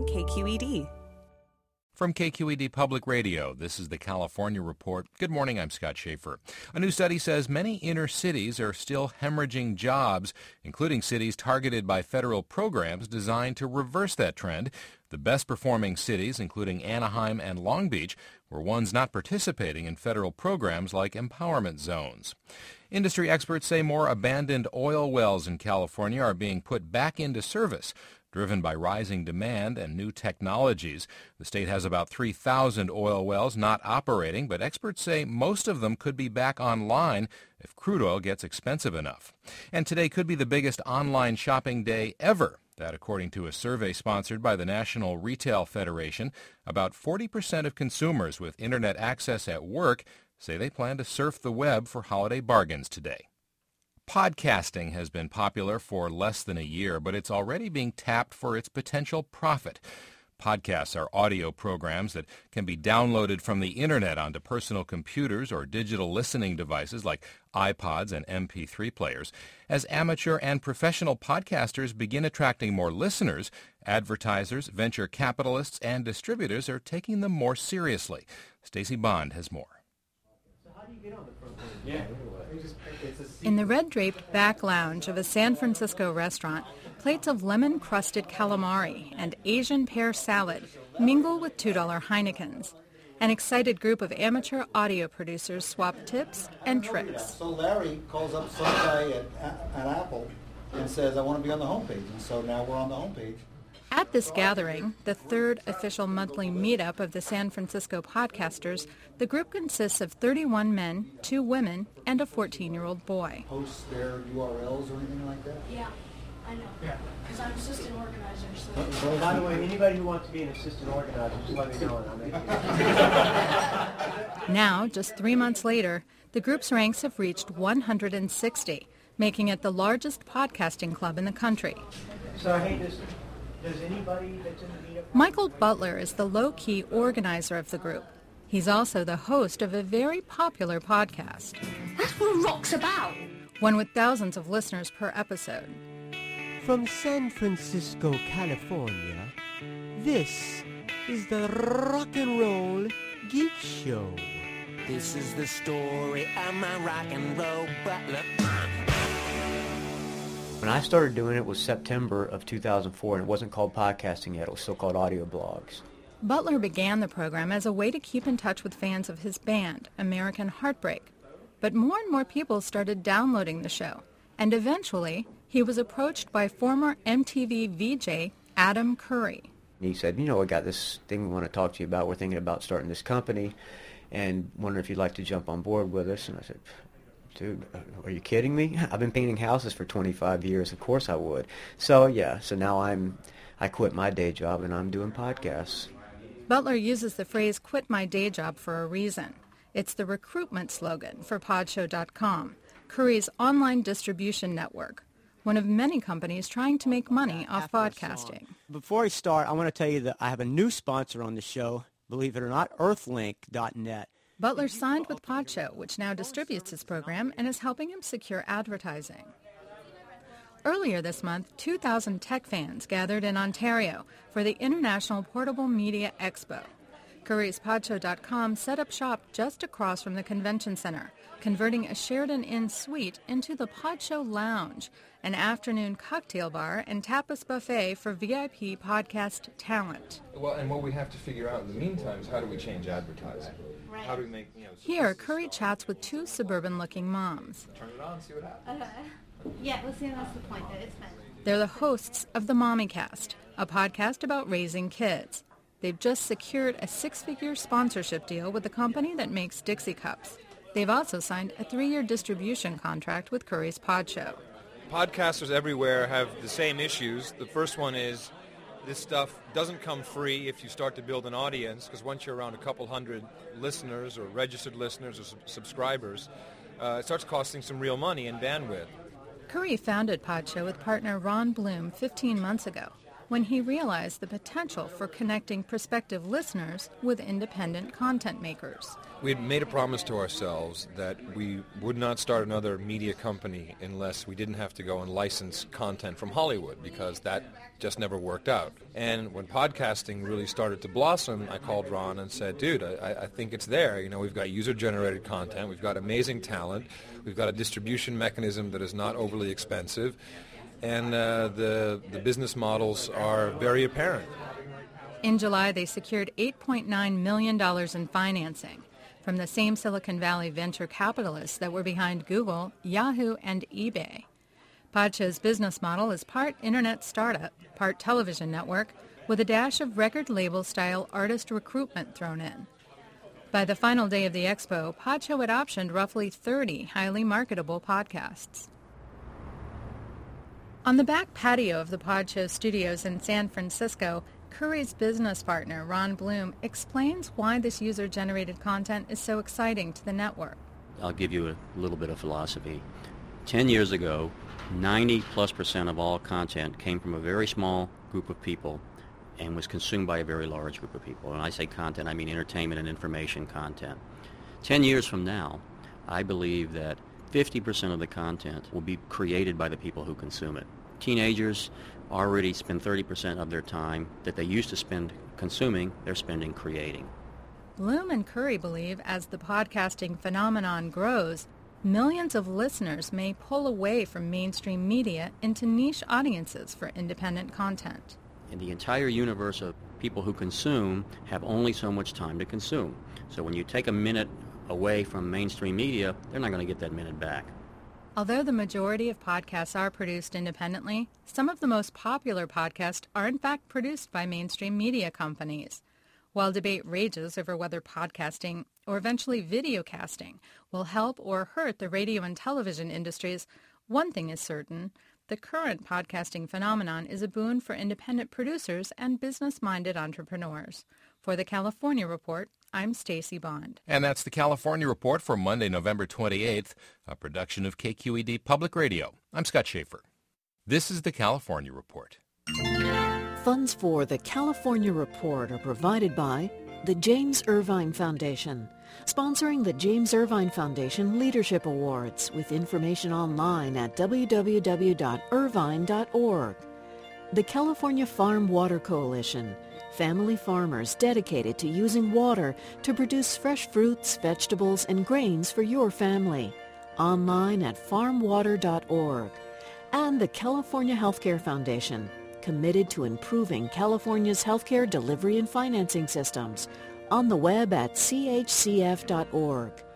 KQED. From KQED Public Radio, this is the California Report. Good morning, I'm Scott Schaefer. A new study says many inner cities are still hemorrhaging jobs, including cities targeted by federal programs designed to reverse that trend. The best-performing cities, including Anaheim and Long Beach, were ones not participating in federal programs like empowerment zones. Industry experts say more abandoned oil wells in California are being put back into service. Driven by rising demand and new technologies, the state has about 3,000 oil wells not operating, but experts say most of them could be back online if crude oil gets expensive enough. And today could be the biggest online shopping day ever. That according to a survey sponsored by the National Retail Federation. About 40% of consumers with Internet access at work say they plan to surf the web for holiday bargains today. Podcasting has been popular for less than a year, but it's already being tapped for its potential profit. Podcasts are audio programs that can be downloaded from the Internet onto personal computers or digital listening devices like iPods and MP3 players. As amateur and professional podcasters begin attracting more listeners, advertisers, venture capitalists, and distributors are taking them more seriously. Stacey Bond has more. In the red-draped back lounge of a San Francisco restaurant, plates of lemon-crusted calamari and Asian pear salad mingle with $2 Heinekens. An excited group of amateur audio producers swap tips and tricks. So Larry calls up some guy at Apple and says, I want to be on the homepage. And so now we're on the homepage. At this gathering, the third official monthly meetup of the San Francisco podcasters, the group consists of 31 men, 2 women, and a 14-year-old boy. Post their URLs or anything like that? Yeah, I know. Yeah. Because I'm assistant organizer. So. By the way, anybody who wants to be an assistant organizer, just let me know and I'll make it. Now, just 3 months later, the group's ranks have reached 160, making it the largest podcasting club in the country. So, hey, does anybody that's in the meetup... Michael Butler is the low-key organizer of the group. He's also the host of a very popular podcast. That's what rock's about. One with thousands of listeners per episode. From San Francisco, California, this is the Rock and Roll Geek Show. This is the story of my rock and roll butler. When I started doing it was September of 2004, and it wasn't called podcasting yet. It was still called audio blogs. Butler began the program as a way to keep in touch with fans of his band, American Heartbreak. But more and more people started downloading the show, and eventually he was approached by former MTV VJ Adam Curry. He said, I got this thing we want to talk to you about. We're thinking about starting this company and wondering if you'd like to jump on board with us. And I said, dude, are you kidding me? I've been painting houses for 25 years. Of course I would. So now I quit my day job and I'm doing podcasts. Butler uses the phrase quit my day job for a reason. It's the recruitment slogan for Podshow.com, Curry's online distribution network, one of many companies trying to make money off podcasting. Before I start, I want to tell you that I have a new sponsor on the show, believe it or not, Earthlink.net. Butler signed with Podshow, which now distributes his program and is helping him secure advertising. Earlier this month, 2,000 tech fans gathered in Ontario for the International Portable Media Expo. Curry's Podshow.com set up shop just across from the convention center, converting a Sheraton Inn suite into the Podshow Lounge, an afternoon cocktail bar and tapas buffet for VIP podcast talent. Well, and what we have to figure out in the meantime is how do we change advertising? Right. How do we make, Here, Curry chats with 2 suburban-looking moms. Turn it on, see what happens. Yeah, let's see, that's the point that it's meant. They're the hosts of the Mommycast, a podcast about raising kids. They've just secured a 6-figure sponsorship deal with the company that makes Dixie Cups. They've also signed a 3-year distribution contract with Curry's Podshow. Podcasters everywhere have the same issues. The first one is this stuff doesn't come free if you start to build an audience, because once you're around a couple hundred listeners or registered listeners or subscribers, it starts costing some real money and bandwidth. Curry founded Podshow with partner Ron Bloom 15 months ago. when he realized the potential for connecting prospective listeners with independent content makers. We had made a promise to ourselves that we would not start another media company unless we didn't have to go and license content from Hollywood, because that just never worked out. And when podcasting really started to blossom, I called Ron and said, dude, I think it's there. You know, we've got user-generated content, we've got amazing talent, we've got a distribution mechanism that is not overly expensive, and the business models are very apparent. In July, they secured $8.9 million in financing from the same Silicon Valley venture capitalists that were behind Google, Yahoo, and eBay. Podshow's business model is part internet startup, part television network, with a dash of record label-style artist recruitment thrown in. By the final day of the expo, Podshow had optioned roughly 30 highly marketable podcasts. On the back patio of the Podshow studios in San Francisco, Curry's business partner, Ron Bloom, explains why this user-generated content is so exciting to the network. I'll give you a little bit of philosophy. 10 years ago, 90+% of all content came from a very small group of people and was consumed by a very large group of people. When I say content, I mean entertainment and information content. 10 years from now, I believe that 50% of the content will be created by the people who consume it. Teenagers already spend 30% of their time that they used to spend consuming, they're spending creating. Bloom and Curry believe as the podcasting phenomenon grows, millions of listeners may pull away from mainstream media into niche audiences for independent content. In the entire universe of people who consume have only so much time to consume. So when you take a minute away from mainstream media, they're not going to get that minute back. Although the majority of podcasts are produced independently, some of the most popular podcasts are in fact produced by mainstream media companies. While debate rages over whether podcasting, or eventually videocasting, will help or hurt the radio and television industries, one thing is certain: the current podcasting phenomenon is a boon for independent producers and business-minded entrepreneurs. For the California Report, I'm Stacy Bond. And that's the California Report for Monday, November 28th, a production of KQED Public Radio. I'm Scott Schaefer. This is the California Report. Funds for the California Report are provided by the James Irvine Foundation, sponsoring the James Irvine Foundation Leadership Awards, with information online at www.irvine.org. The California Farm Water Coalition, family farmers dedicated to using water to produce fresh fruits, vegetables, and grains for your family. Online at farmwater.org. And the California Healthcare Foundation, committed to improving California's healthcare delivery and financing systems. On the web at chcf.org.